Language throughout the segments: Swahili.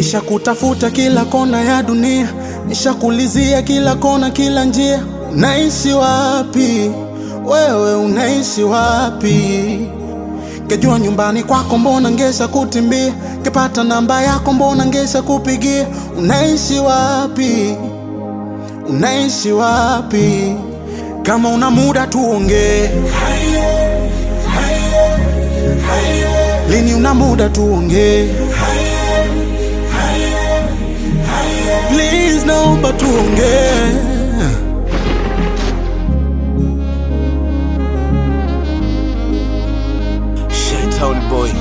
Nishakutafuta kila kona ya dunia, nishakulizia kila kona kila njia. Unaishi wapi? Wewe unaishi wapi? Kejua nyumbani kwako mbona ngesha kutimbia, kipata namba yako mbona ngesha kupigia. Unaishi wapi? Unaishi wapi? Kama una muda tuongee. Lini una muda tuongee? Please naomba tuongee. Shaitani boy.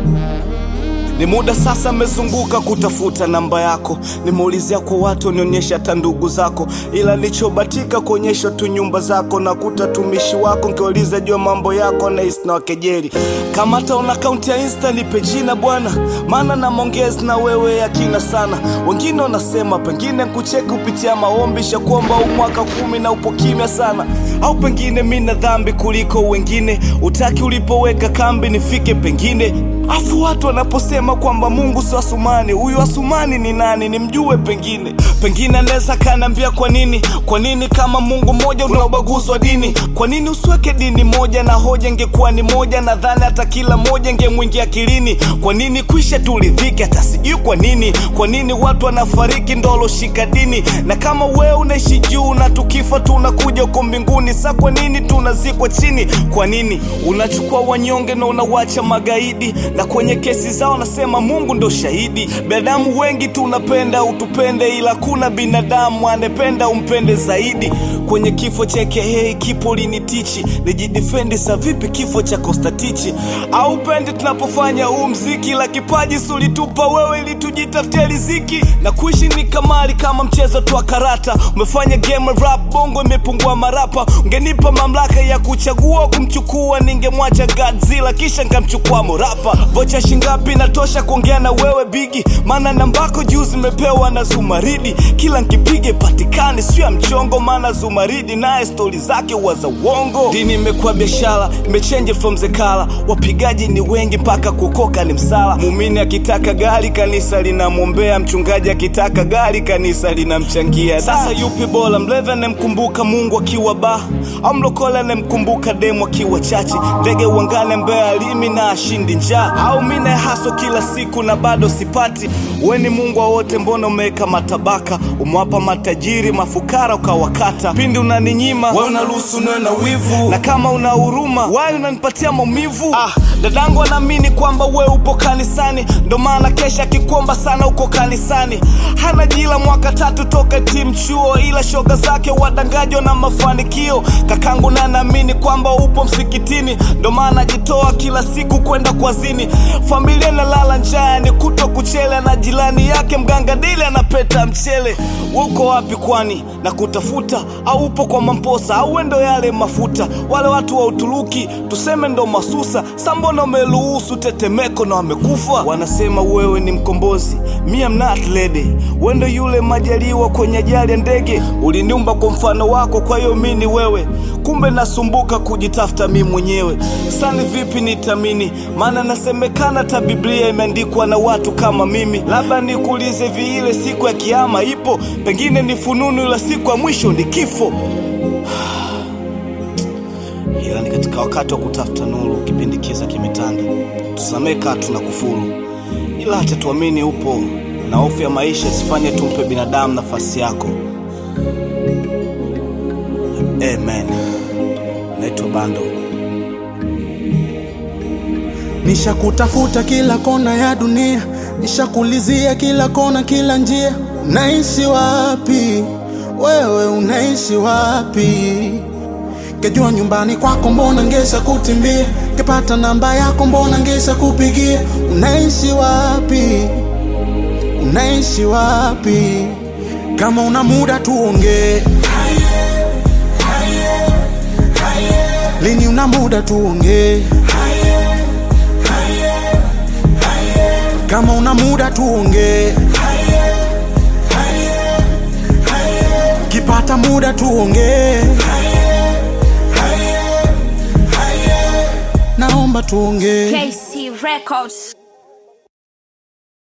Ni muda sasa mezunguka kutafuta namba yako, nimeulizia kwa watu nionyesha hata ndugu zako, ila nilichobatika kuonyesha tu nyumba zako na kutatumishi wako. Nkiuliza jua mambo yako na isna wakejeli. Kama hata una account ya Insta nipe jina bwana, maana na mongezi na wewe yakina sana. Wengine wanasema pengine kucheki kupitia maombi, shakuomba mwaka 10 na upo kimya sana. Au pengine mimi na dhambi kuliko wengine, utaki ulipoweka kambi nifike pengine. Afu watu wanaposema kwamba Mungu si Asumani, huyu Asumani ni nani nimjue pengine. Pengine anaweza kaniambia kwa nini kama Mungu mmoja unaubaguzwa dini? Kwa nini usiweke dini moja na hoja ingekuwa ni moja? Nadhani hata kila moja ingemwingia akilini. Kwa nini kuisha tulidhike hata sijui kwa nini? Kwa nini watu wanafariki ndolo shika dini? Na kama wewe unaishi juu na tukifa tunakuja uko mbinguni, sa kwa nini tunazikwa chini? Kwa nini unachukua wanyonge na unawacha magaidi? Na kwenye kesi zao nasema Mungu ndo shahidi. Binadamu wengi tunapenda utupende, ila kuna binadamu anependa umpende zaidi. Kwenye kifo cheke hey kipo linitichi, nijidefendi sa vipi kifo cha Kostatichi? Au pende tunapofanya mziki, la kipaji sulitupa wewe ili tujitafutie riziki. Na kuishi ni kamari kama mchezo tu karata, umefanya game rap bongo imepungua marapa. Ungenipa mamlaka ya kuchagua kumchukua, ningemwacha Godzilla kisha ngamchukua morapa. Vocha shingapi natosha kuongea na wewe bigi, maana nambako juu zimepewa na Zumaridi. Kila nkipige patikani sio mchongo, maana Zumaridi naye story zake waza uongo. Dini imekuwa biashara, imechange from zekala. Wapigaji ni wengi mpaka kukoka ni msala. Muumini akitaka gari kanisa linamwombea, mchungaji akitaka gari kanisa linamchangia. Sasa yupi bora, mlevi anemkumbuka Mungu akiwa ba, au mlokole anemkumbuka demu akiwa chachi? Ndege uangane mbea alimi na ashindi njaa, au mine haso kila siku na bado sipati? Weni Mungu wa wote mbona umeweka matabaka, umewapa matajiri mafukara ukawakata? Pindi unaninyima wewe unaruhusu niwe na wivu, na kama una huruma wewe unanipatia maumivu. Dadangu anaamini kwamba wewe upo kanisani, ndo maana kesha kikuomba sana uko kanisani. Hana jila mwaka 3 toka team chuo, ila shoga zake wadangajo na mafanikio. Kakangu na naamini kwamba upo msikitini, ndo maana jitoa kila siku kwenda kwa zini. Familia na lala njaa ni kuto kuchele, na jilani yake mganga dile anapeta mchele. Uko wapi kwani na kutafuta? Au upo kwa mamposa au wendo yale mafuta? Wale watu wa Uturuki tuseme ndo masusa, sambona umeruhusu tetemeko na wamekufa? Wanasema wewe ni mkombozi, me am not lady. Wendo yule majaliwa kwenye ajali ya ndege, uliniumba kwa mfano wako kwa hiyo mimi ni wewe. Kumbe nasumbuka kujitafuta mimi mwenyewe. Sani vipi nitamini, maana nasemekana ta Biblia imeandikwa na watu kama mimi. Labda nikuulize vile siku ya kiyama ipo, pengine ni fununu ila siku ya mwisho ni kifo. Ila ni katika wakati wa kutafuta nuru, kipindi kiza kimetanda. Tusameka tunakufuru, ila hata tuamini upo, na hofu ya maisha sifanye tumpe binadamu nafasi yako. Amen. Naitwa Bando. Nishakutafuta kila kona ya dunia, nishakulizia kila kona kila njia. Unaishi wapi? Wewe unaishi wapi? Kejua nyumbani kwako mbona ngesha kutimbia, kipata namba yako mbona ngesha kupigia. Unaishi wapi? Unaishi wapi? Kama una muda tuongee. Lini una muda tuongee? Kama una muda tuongee. Kipata muda tuongee. Naomba tuongee. KC Records.